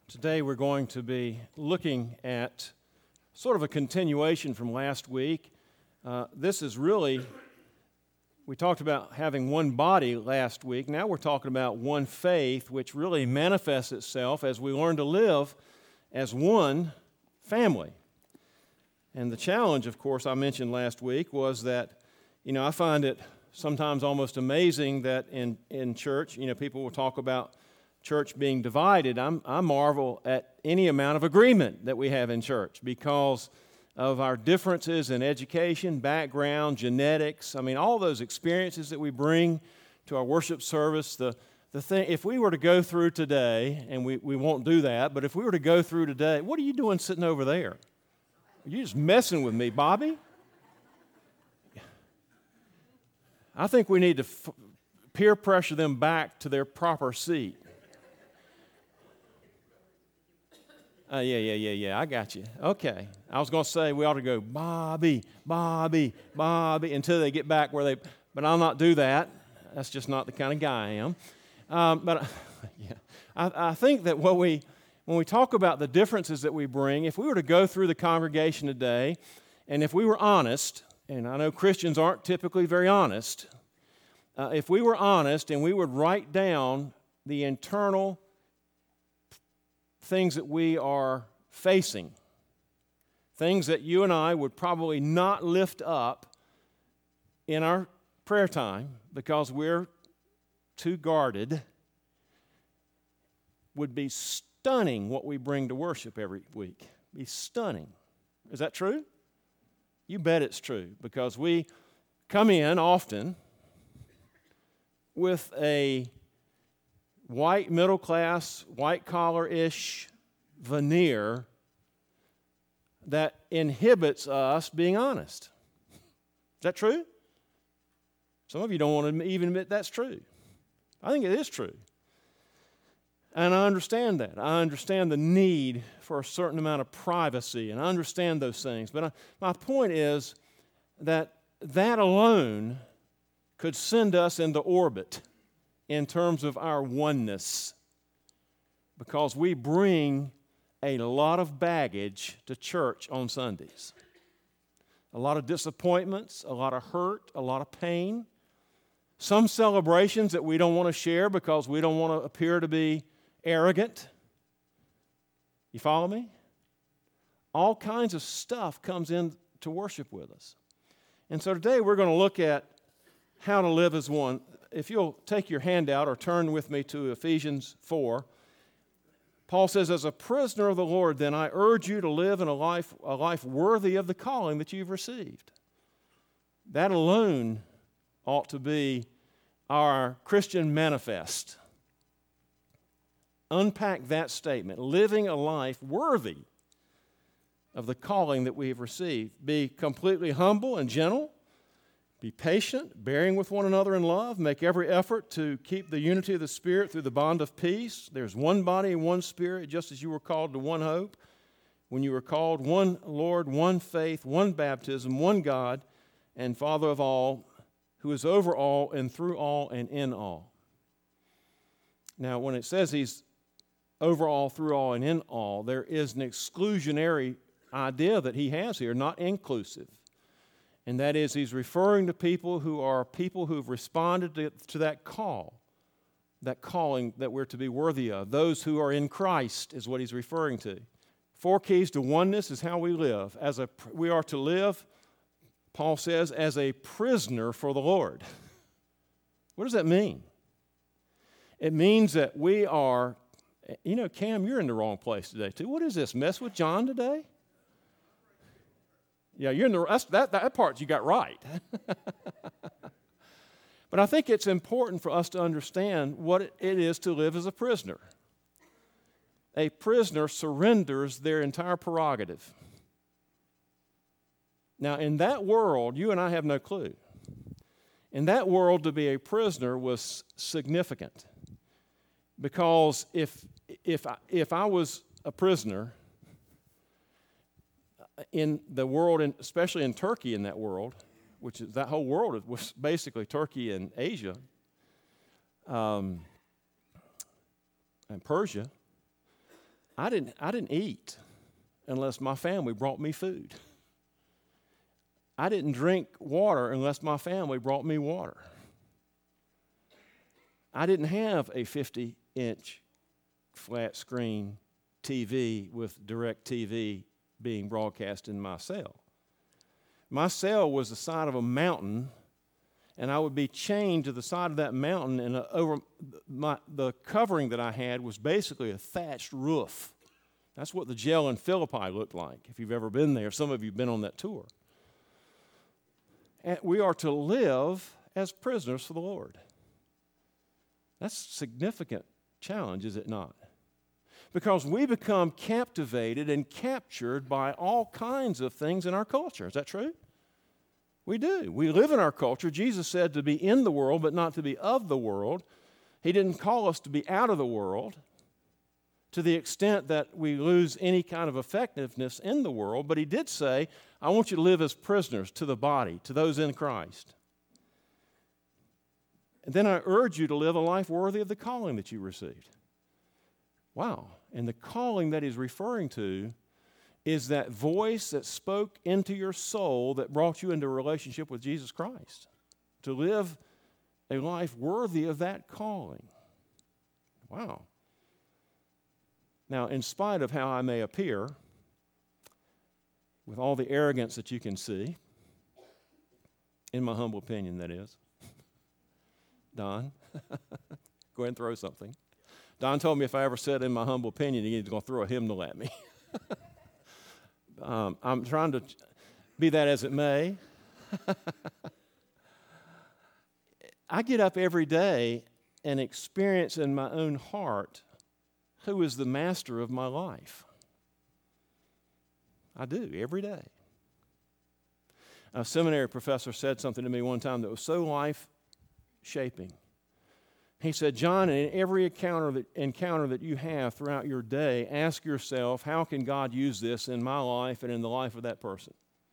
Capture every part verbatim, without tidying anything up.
Today we're going to be looking at sort of a continuation from last week. Uh, this is really, we talked about having one body last week. Now we're talking about one faith, which really manifests itself as we learn to live as one family. And the challenge, of course, I mentioned last week was that, you know, I find it sometimes almost amazing that in, in church, you know, people will talk about church being divided. I'm, I marvel at any amount of agreement that we have in church because of our differences in education, background, genetics. I mean, all those experiences that we bring to our worship service. The, the thing, if we were to go through today, and we, we won't do that, but if we were to go through today, what are you doing sitting over there? Are you just messing with me, Bobby? I think we need to f- peer pressure them back to their proper seat. Uh, yeah, yeah, yeah, yeah, I got you. Okay. I was going to say we ought to go, Bobby, Bobby, Bobby, until they get back where they, but I'll not do that. That's just not the kind of guy I am. Um, but yeah, I, I think that what we, when we talk about the differences that we bring, if we were to go through the congregation today, and if we were honest, and I know Christians aren't typically very honest, uh, if we were honest and we would write down the internal things that we are facing, things that you and I would probably not lift up in our prayer time because we're too guarded, would be stunning what we bring to worship every week. Be stunning. Is that true? You bet it's true, because we come in often with a white middle class, white collar-ish veneer that inhibits us being honest. Is that true? Some of you don't want to even admit that's true. I think it is true. And I understand that. I understand the need for a certain amount of privacy, and I understand those things. But I, my point is that that alone could send us into orbit in terms of our oneness, because we bring a lot of baggage to church on Sundays. A lot of disappointments, a lot of hurt, a lot of pain. Some celebrations that we don't want to share because we don't want to appear to be arrogant. You follow me? All kinds of stuff comes in to worship with us. And so today we're going to look at how to live as one. If you'll take your handout or turn with me to Ephesians four, Paul says, as a prisoner of the Lord, then I urge you to live in a life, a life worthy of the calling that you've received. That alone ought to be our Christian manifest. Unpack that statement, living a life worthy of the calling that we have received. Be completely humble and gentle. Be patient, bearing with one another in love. Make every effort to keep the unity of the Spirit through the bond of peace. There's one body and one Spirit, just as you were called to one hope. When you were called, one Lord, one faith, one baptism, one God, and Father of all, who is over all and through all and in all. Now, when it says He's over all, through all, and in all, there is an exclusionary idea that He has here, not inclusive. And that is, He's referring to people who are people who've responded to, to that call, that calling that we're to be worthy of. Those who are in Christ is what He's referring to. Four keys to oneness is how we live. As a, we are to live, Paul says, as a prisoner for the Lord. What does that mean? It means that we are, you know, Cam, you're in the wrong place today too. What is this, mess with John today? Yeah, you're in the that's, that that part you got right. But I think it's important for us to understand what it is to live as a prisoner. A prisoner surrenders their entire prerogative. Now, in that world, you and I have no clue. In that world, to be a prisoner was significant, because if if I, if I was a prisoner in the world, and especially in Turkey, in that world, which is that whole world was basically Turkey and Asia, um, and Persia, I didn't, I didn't eat unless my family brought me food. I didn't drink water unless my family brought me water. I didn't have a fifty-inch flat screen T V with DirecTV being broadcast in my cell. My cell was the side of a mountain, and I would be chained to the side of that mountain, and over my, the covering that I had was basically a thatched roof. That's what the jail in Philippi looked like, if you've ever been there. Some of you have been on that tour. And we are to live as prisoners for the Lord. That's a significant challenge, is it not? Because we become captivated and captured by all kinds of things in our culture. Is that true? We do. We live in our culture. Jesus said to be in the world, but not to be of the world. He didn't call us to be out of the world to the extent that we lose any kind of effectiveness in the world, but he did say, I want you to live as prisoners to the body, to those in Christ. And then I urge you to live a life worthy of the calling that you received. Wow. And the calling that he's referring to is that voice that spoke into your soul that brought you into a relationship with Jesus Christ. To live a life worthy of that calling. Wow. Now, in spite of how I may appear, with all the arrogance that you can see, in my humble opinion, that is, Don, go ahead and throw something. Don told me if I ever said in my humble opinion, he was going to throw a hymnal at me. um, I'm trying to, be that as it may, I get up every day and experience in my own heart who is the master of my life. I do, every day. A seminary professor said something to me one time that was so life-shaping. He said, John, in every encounter that, encounter that you have throughout your day, ask yourself, how can God use this in my life and in the life of that person?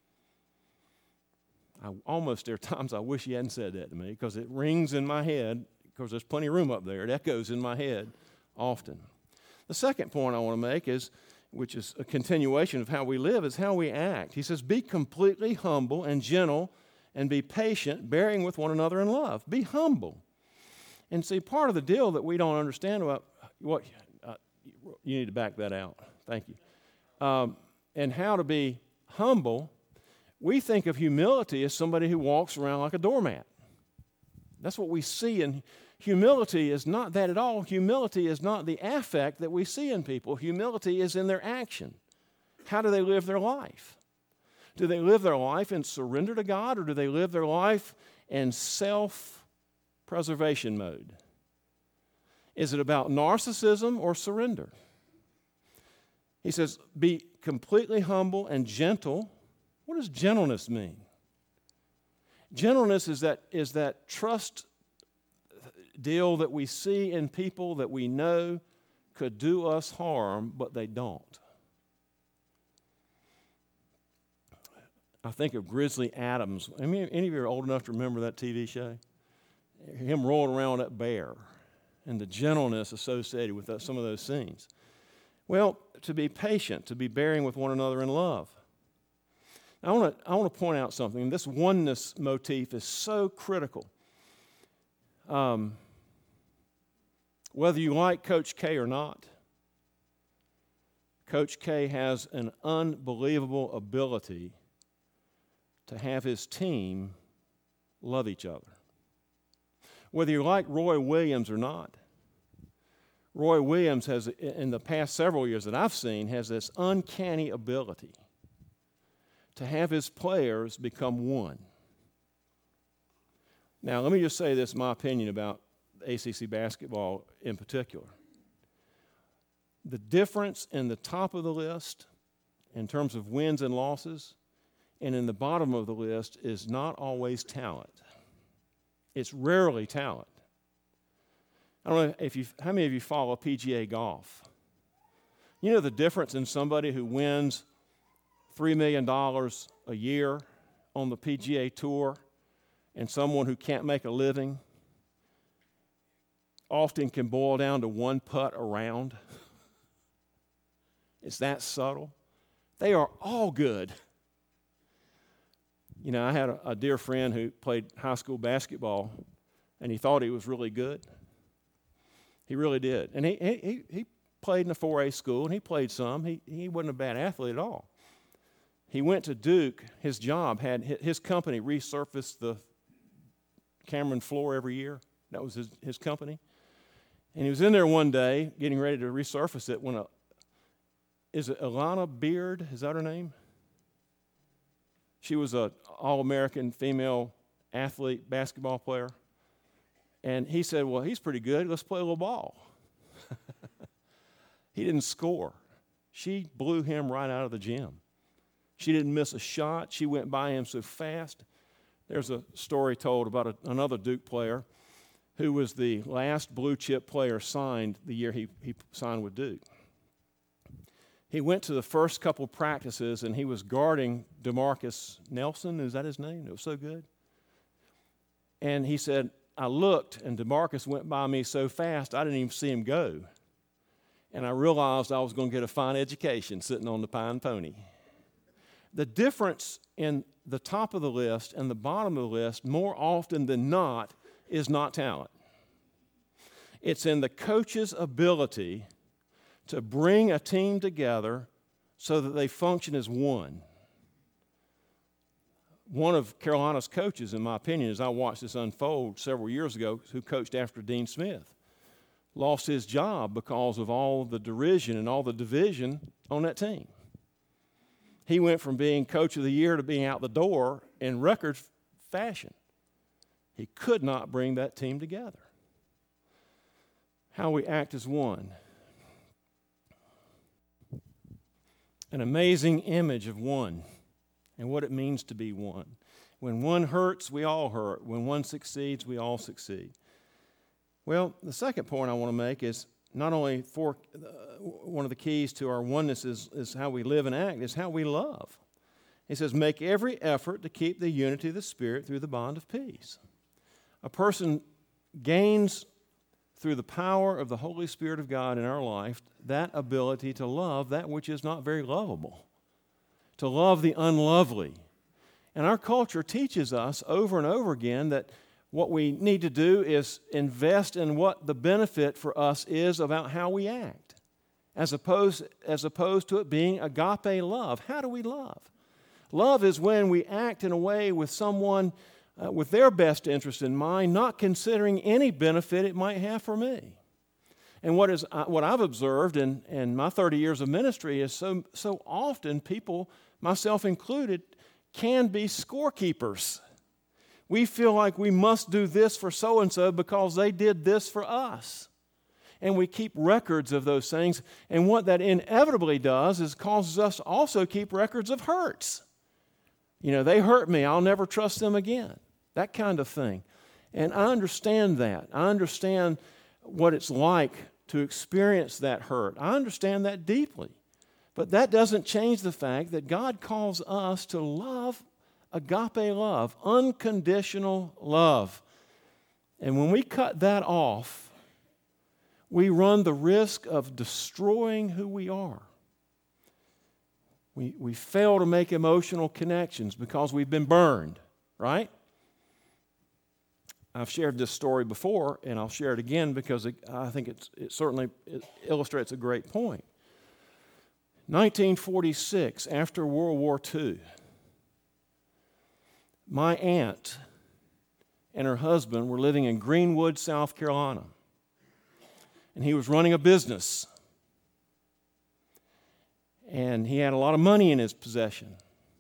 I almost, there are times I wish he hadn't said that to me because it rings in my head, because there's plenty of room up there. It echoes in my head often. The second point I want to make is, which is a continuation of how we live, is how we act. He says, be completely humble and gentle and be patient, bearing with one another in love. Be humble. And see, part of the deal that we don't understand about what, uh, you need to back that out. Thank you. Um, and how to be humble, we think of humility as somebody who walks around like a doormat. That's what we see, and humility is not that at all. Humility is not the affect that we see in people. Humility is in their action. How do they live their life? Do they live their life in surrender to God, or do they live their life in self-preservation mode? Is it about narcissism or surrender? He says, be completely humble and gentle. What does gentleness mean? Gentleness is that, is that trust deal that we see in people that we know could do us harm, but they don't. I think of Grizzly Adams. I mean, any of you are old enough to remember that T V show? Him rolling around that bear and the gentleness associated with that, some of those scenes. Well, to be patient, to be bearing with one another in love. Now, I want to I want to point out something. This oneness motif is so critical. Um, whether you like Coach K or not, Coach K has an unbelievable ability to have his team love each other. Whether you like Roy Williams or not, Roy Williams has, in the past several years that I've seen, has this uncanny ability to have his players become one. Now, let me just say this, my opinion about A C C basketball in particular. The difference in the top of the list in terms of wins and losses and in the bottom of the list is not always talent. It's rarely talent. I don't know if you, how many of you follow P G A golf? You know the difference in somebody who wins three million dollars a year on the P G A Tour and someone who can't make a living often can boil down to one putt around. It's that subtle. They are all good. You know, I had a, a dear friend who played high school basketball, and he thought he was really good. He really did. And he he he played in a four A school, and he played some. He he wasn't a bad athlete at all. He went to Duke. His job had, his company resurfaced the Cameron floor every year. That was his, his company. And he was in there one day getting ready to resurface it when a, is it Alana Beard? Is that her name? She was an All-American female athlete, basketball player. And he said, well, he's pretty good. Let's play a little ball. He didn't score. She blew him right out of the gym. She didn't miss a shot. She went by him so fast. There's a story told about a, another Duke player who was the last blue chip player signed the year he, he signed with Duke. He went to the first couple practices, and he was guarding DeMarcus Nelson. Is that his name? It was so good. And he said, I looked, and DeMarcus went by me so fast, I didn't even see him go. And I realized I was going to get a fine education sitting on the pine pony. The difference in the top of the list and the bottom of the list, more often than not, is not talent. It's in the coach's ability to bring a team together so that they function as one. One of Carolina's coaches, in my opinion, as I watched this unfold several years ago, who coached after Dean Smith, lost his job because of all the derision and all the division on that team. He went from being coach of the year to being out the door in record fashion. He could not bring that team together. How we act as one. An amazing image of one and what it means to be one. When one hurts, we all hurt. When one succeeds, we all succeed. Well, the second point I want to make is not only for uh, one of the keys to our oneness is, is how we live and act, is how we love. He says, make every effort to keep the unity of the Spirit through the bond of peace. A person gains through the power of the Holy Spirit of God in our life that ability to love that which is not very lovable, to love the unlovely. And our culture teaches us over and over again that what we need to do is invest in what the benefit for us is about how we act, as opposed, as opposed to it being agape love. How do we love? Love is when we act in a way with someone uh, with their best interest in mind, not considering any benefit it might have for me. And what is uh, what I've observed in, in my thirty years of ministry is so, so often people, myself included, can be scorekeepers. We feel like we must do this for so-and-so because they did this for us. And we keep records of those things. And what that inevitably does is causes us to also keep records of hurts. You know, they hurt me, I'll never trust them again. That kind of thing. And I understand that. I understand what it's like to experience that hurt. I understand that deeply. But that doesn't change the fact that God calls us to love agape love, unconditional love. And when we cut that off, we run the risk of destroying who we are. We, we fail to make emotional connections because we've been burned, right? I've shared this story before, and I'll share it again because it, I think it's, it certainly it illustrates a great point. nineteen forty-six, after World War Two, my aunt and her husband were living in Greenwood, South Carolina. And he was running a business. And he had a lot of money in his possession.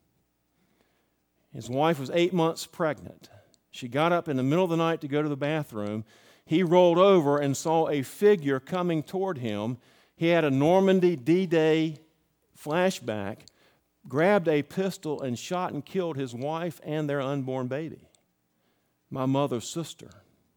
His wife was eight months pregnant. She got up in the middle of the night to go to the bathroom. He rolled over and saw a figure coming toward him. He had a Normandy D-Day flashback, grabbed a pistol and shot and killed his wife and their unborn baby, my mother's sister.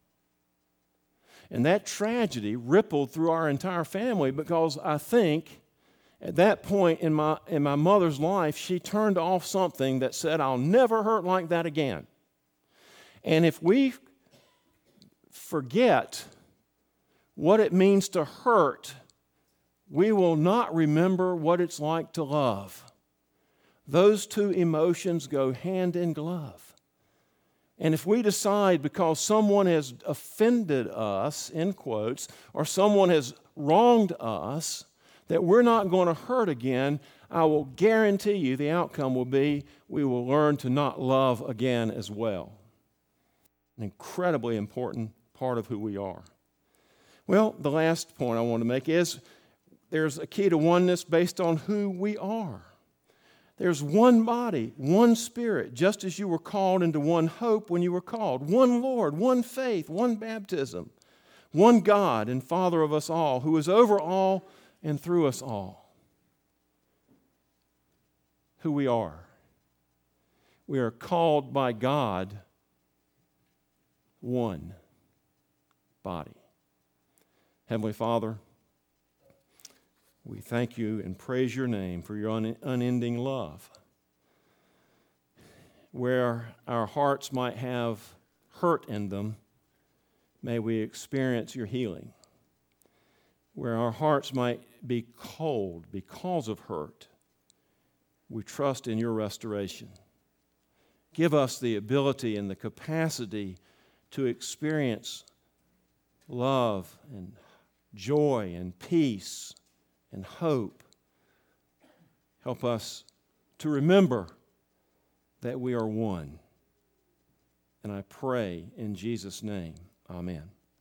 And that tragedy rippled through our entire family because I think at that point in my, in my mother's life, she turned off something that said, I'll never hurt like that again. And if we forget what it means to hurt we will not remember what it's like to love. Those two emotions go hand in glove. And if we decide because someone has offended us, in quotes, or someone has wronged us, that we're not going to hurt again, I will guarantee you the outcome will be we will learn to not love again as well. An incredibly important part of who we are. Well, the last point I want to make is there's a key to oneness based on who we are. There's one body, one Spirit, just as you were called into one hope when you were called. One Lord, one faith, one baptism. One God and Father of us all, who is over all and through us all. Who we are. We are called by God one body. Heavenly Father, we thank you and praise your name for your un- unending love. Where our hearts might have hurt in them, may we experience your healing. Where our hearts might be cold because of hurt, we trust in your restoration. Give us the ability and the capacity to experience love and joy and peace and hope. Help us to remember that we are one. And I pray in Jesus' name, amen.